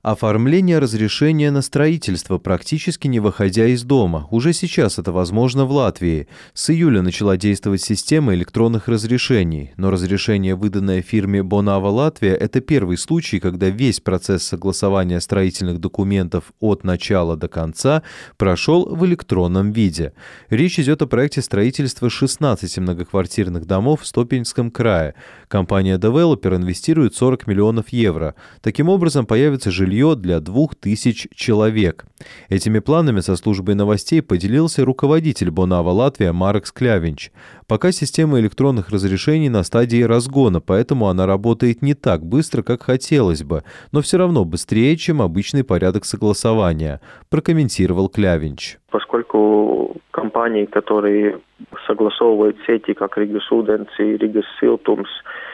Оформление разрешения на строительство, практически не выходя из дома. Уже сейчас это возможно в Латвии. С июля начала действовать система электронных разрешений. Но разрешение, выданное фирме Bonava Латвия, это первый случай, когда весь процесс согласования строительных документов от начала до конца прошел в электронном виде. Речь идет о проекте строительства 16 многоквартирных домов в Стопинском крае. Компания Developer инвестирует 40 миллионов евро. Таким образом, появится жилье для 2000 человек. Этими планами со службой новостей поделился руководитель Bonava Латвия Марекс Кļaviņš. Пока система электронных разрешений на стадии разгона, поэтому она работает не так быстро, как хотелось бы, но все равно быстрее, чем обычный порядок согласования, прокомментировал Кļaviņš. Поскольку компании, которые согласовывают сети, как Rigas Ūdens и Rigas Siltums,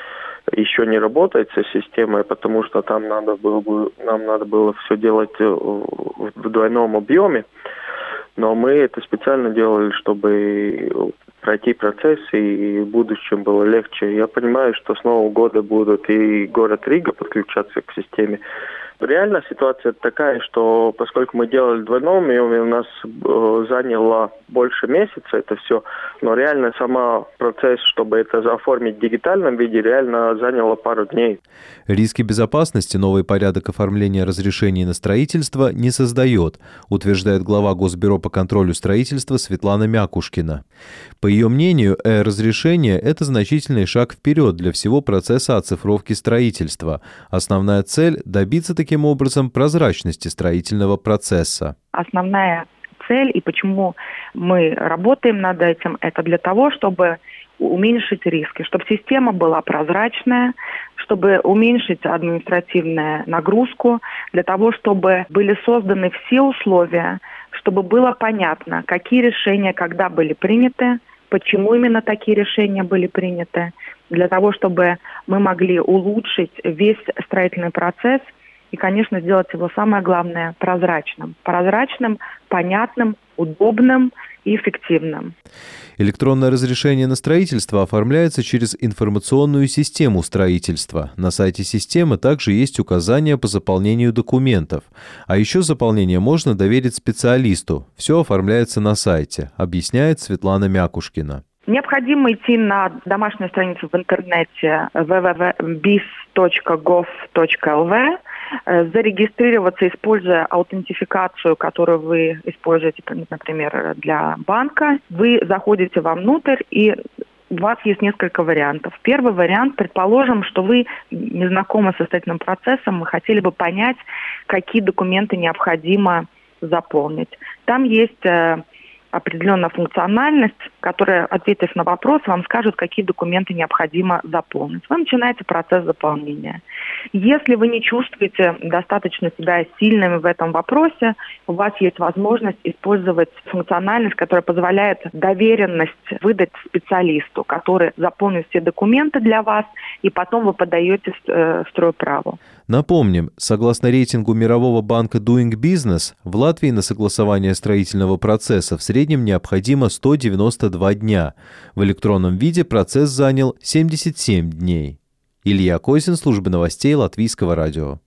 еще не работает со системой, потому что там нам надо было все делать в двойном объеме. Но мы это специально делали, чтобы пройти процесс и в будущем было легче. Я понимаю, что с Нового года будут и город Рига подключаться к системе. Реально ситуация такая, что поскольку мы делали в двойном объеме, у нас заняло больше месяца это все, но реально сам процесс, чтобы это оформить в дигитальном виде, реально заняло пару дней. Риски безопасности новый порядок оформления разрешений на строительство не создает, утверждает глава Госбюро по контролю строительства Светлана Мякушкина. По ее мнению, разрешение – это значительный шаг вперед для всего процесса оцифровки строительства. Основная цель – добиться таким образом прозрачности строительного процесса. Основная цель и почему мы работаем над этим, это для того, чтобы уменьшить риски, чтобы система была прозрачная, чтобы уменьшить административную нагрузку, для того, чтобы были созданы все условия, чтобы было понятно, какие решения когда были приняты, почему именно такие решения были приняты, для того, чтобы мы могли улучшить весь строительный процесс и, конечно, сделать его самое главное прозрачным. Прозрачным, понятным, удобным и эффективным. Электронное разрешение на строительство оформляется через информационную систему строительства. На сайте системы также есть указания по заполнению документов. А еще заполнение можно доверить специалисту. Все оформляется на сайте, объясняет Светлана Мякушкина. Необходимо идти на домашнюю страницу в интернете www.bis.gov.lv, зарегистрироваться, используя аутентификацию, которую вы используете, например, для банка. Вы заходите вовнутрь, и у вас есть несколько вариантов. Первый вариант, предположим, что вы не знакомы со строительным процессом, вы хотели бы понять, какие документы необходимо заполнить. Там есть определенная функциональность, которая, ответив на вопрос, вам скажет, какие документы необходимо заполнить. Вы начинаете процесс заполнения. Если вы не чувствуете достаточно себя сильными в этом вопросе, у вас есть возможность использовать функциональность, которая позволяет доверенность выдать специалисту, который заполнит все документы для вас, и потом вы подаете в стройправо. Напомним, согласно рейтингу Мирового банка Doing Business, в Латвии на согласование строительного процесса в среднем необходимо 192 дня. В электронном виде процесс занял 77 дней. Илья Козин, служба новостей Латвийского радио.